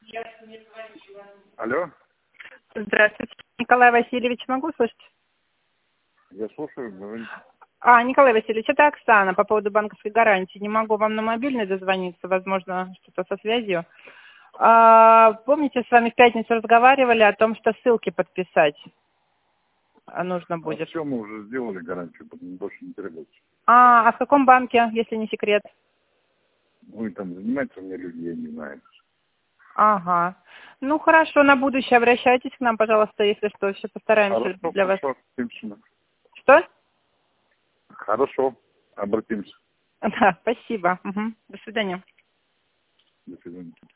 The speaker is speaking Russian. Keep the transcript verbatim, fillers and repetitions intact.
Алло, Здравствуйте. Николай Васильевич, могу слышать? я слушаю, говорите. А, Николай Васильевич, это Оксана по поводу банковской гарантии. Не могу вам на мобильный дозвониться, возможно, что-то со связью. А, помните, с вами в пятницу разговаривали о том, что ссылки подписать а, нужно А будет? все, мы уже сделали гарантию, потом больше не требуется. А, а в каком банке, если не секрет? Ну и там занимаются мне люди, я не знаю. Ага. Ну, хорошо, на будущее обращайтесь к нам, пожалуйста, если что, все постараемся Хорошо, для вас. хорошо, обратимся. Что? Хорошо, обратимся. Да, спасибо. Мгм. До свидания. До свидания.